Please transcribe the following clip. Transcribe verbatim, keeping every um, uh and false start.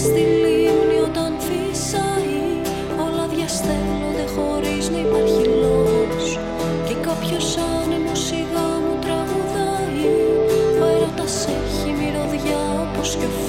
στη λίμνη όταν φυσάει, όλα διαστέλλονται χωρίς να υπάρχει λόγος. Και κάποιος άνεμος σιγά μου τραγουδάει, ο έρωτας έχει μυρωδιά όπως και ο